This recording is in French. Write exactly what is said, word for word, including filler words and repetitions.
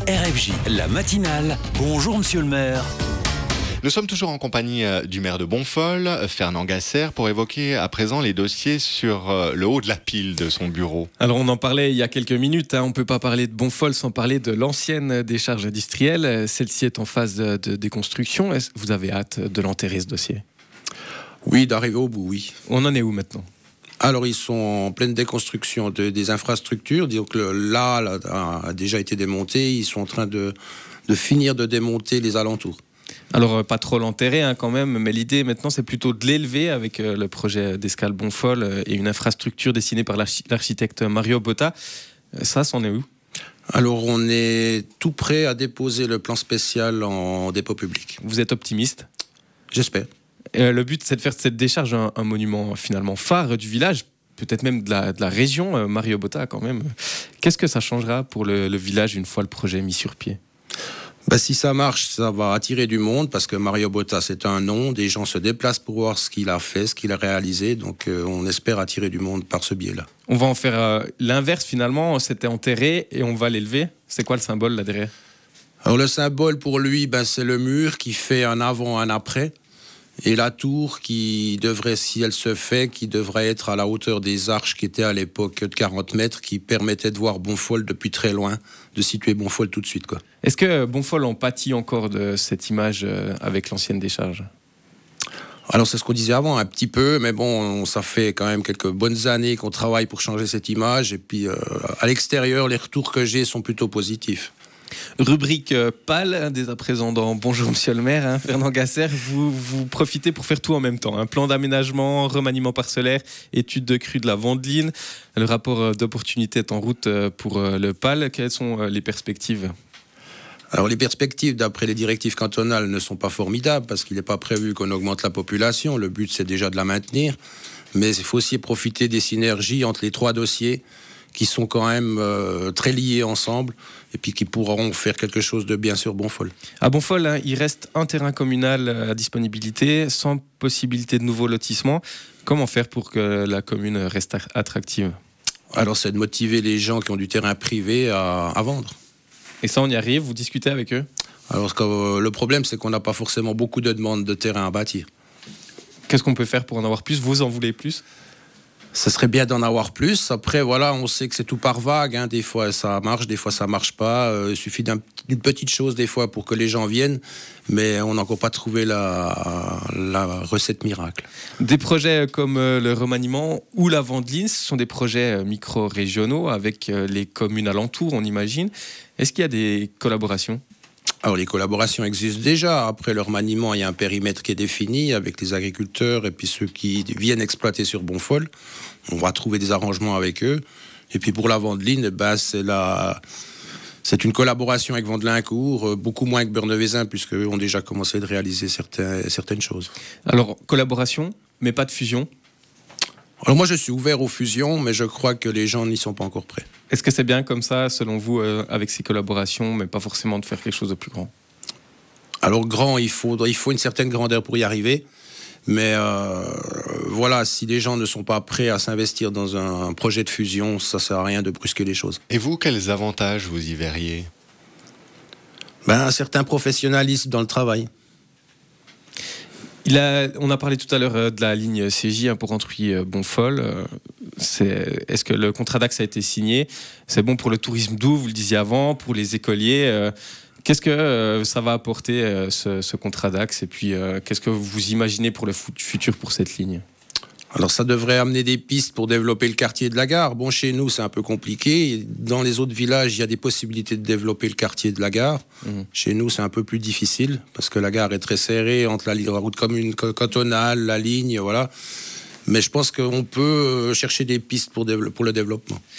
R F J, la matinale. Bonjour monsieur le maire. Nous sommes toujours en compagnie du maire de Bonfol, Fernand Gasser, pour évoquer à présent les dossiers sur le haut de la pile de son bureau. Alors on en parlait il y a quelques minutes, hein. On ne peut pas parler de Bonfol sans parler de l'ancienne décharge industrielle. Celle-ci est en phase de, de déconstruction. Est-ce que vous avez hâte de l'enterrer ce dossier ? Oui, d'arriver au bout, oui. On en est où maintenant ? Alors, ils sont en pleine déconstruction de, des infrastructures. Donc là, là, a déjà été démonté. Ils sont en train de, de finir de démonter les alentours. Alors, pas trop l'enterrer hein, quand même, mais l'idée maintenant, c'est plutôt de l'élever avec euh, le projet d'escale Bonfol euh, et une infrastructure dessinée par l'archi- l'architecte Mario Botta. Euh, ça, c'en est où ? Alors, on est tout prêt à déposer le plan spécial en dépôt public. Vous êtes optimiste ? J'espère. Euh, le but, c'est de faire de cette décharge un, un monument finalement phare du village, peut-être même de la, de la région. Euh, Mario Botta, quand même. Qu'est-ce que ça changera pour le, le village une fois le projet mis sur pied ? Bah, si ça marche, ça va attirer du monde parce que Mario Botta, c'est un nom. Des gens se déplacent pour voir ce qu'il a fait, ce qu'il a réalisé. Donc, euh, on espère attirer du monde par ce biais-là. On va en faire euh, l'inverse finalement. C'était enterré et on va l'élever. C'est quoi le symbole là derrière ? Alors, le symbole pour lui, ben, c'est le mur qui fait un avant, un après. Et la tour qui devrait, si elle se fait, qui devrait être à la hauteur des arches qui étaient à l'époque de quarante mètres, qui permettait de voir Bonfol depuis très loin, de situer Bonfol tout de suite, quoi. Est-ce que Bonfol en pâtit encore de cette image avec l'ancienne décharge ? Alors c'est ce qu'on disait avant, un petit peu, mais bon, ça fait quand même quelques bonnes années qu'on travaille pour changer cette image. Et puis euh, à l'extérieur, les retours que j'ai sont plutôt positifs. Rubrique euh, pâle, dès à présent dans Bonjour Monsieur le maire, hein, Fernand Gasser, vous, vous profitez pour faire tout en même temps. Un hein. plan d'aménagement, remaniement parcellaire, étude de crue de la Vendeline. Le rapport d'opportunité est en route pour euh, le pâle. Quelles sont euh, les perspectives ? Alors les perspectives, d'après les directives cantonales, ne sont pas formidables parce qu'il n'est pas prévu qu'on augmente la population. Le but, c'est déjà de la maintenir. Mais il faut aussi profiter des synergies entre les trois dossiers qui sont quand même euh, très liés ensemble et puis qui pourront faire quelque chose de bien sur Bonfol. À Bonfol, hein, il reste un terrain communal à disponibilité, sans possibilité de nouveau lotissement. Comment faire pour que la commune reste attractive ? Alors, c'est de motiver les gens qui ont du terrain privé à, à vendre. Et ça, on y arrive ? Vous discutez avec eux ? Alors, euh, le problème, c'est qu'on n'a pas forcément beaucoup de demandes de terrain à bâtir. Qu'est-ce qu'on peut faire pour en avoir plus ? Vous en voulez plus ? Ce serait bien d'en avoir plus. Après, voilà, on sait que c'est tout par vague. Hein. Des fois, ça marche, des fois, ça marche pas. Euh, il suffit d'un, d'une petite chose, des fois, pour que les gens viennent. Mais on n'a encore pas trouvé la, la recette miracle. Des projets comme euh, le remaniement ou la Vendeline, ce sont des projets euh, micro-régionaux avec euh, les communes alentours, on imagine. Est-ce qu'il y a des collaborations ? Alors, les collaborations existent déjà. Après le remaniement, il y a un périmètre qui est défini avec les agriculteurs et puis ceux qui viennent exploiter sur Bonfol. On va trouver des arrangements avec eux. Et puis pour la Vendeline, ben, c'est, la... c'est une collaboration avec Vendelincourt, beaucoup moins que Berneuvezin, puisqu'eux ont déjà commencé de réaliser certains... certaines choses. Alors, collaboration, mais pas de fusion ? Alors moi, je suis ouvert aux fusions, mais je crois que les gens n'y sont pas encore prêts. Est-ce que c'est bien comme ça, selon vous, euh, avec ces collaborations, mais pas forcément de faire quelque chose de plus grand ? Alors grand, il faut, il faut une certaine grandeur pour y arriver. Mais euh, voilà, si les gens ne sont pas prêts à s'investir dans un projet de fusion, ça ne sert à rien de brusquer les choses. Et vous, quels avantages vous y verriez ? Ben, un certain professionnalisme dans le travail. Il a, on a parlé tout à l'heure de la ligne C J hein, pour Antruy Bonfol. C'est, est-ce que le contrat d'axe a été signé ? C'est bon pour le tourisme doux, vous le disiez avant, pour les écoliers. Qu'est-ce que ça va apporter ce, ce contrat d'axe ? Et puis, qu'est-ce que vous imaginez pour le futur pour cette ligne ? Alors ça devrait amener des pistes pour développer le quartier de la gare. Bon, chez nous, c'est un peu compliqué. Dans les autres villages, il y a des possibilités de développer le quartier de la gare. Mmh. Chez nous, c'est un peu plus difficile parce que la gare est très serrée entre la, la route commune cantonale, la ligne, voilà. Mais je pense qu'on peut chercher des pistes pour, dévelop- pour le développement.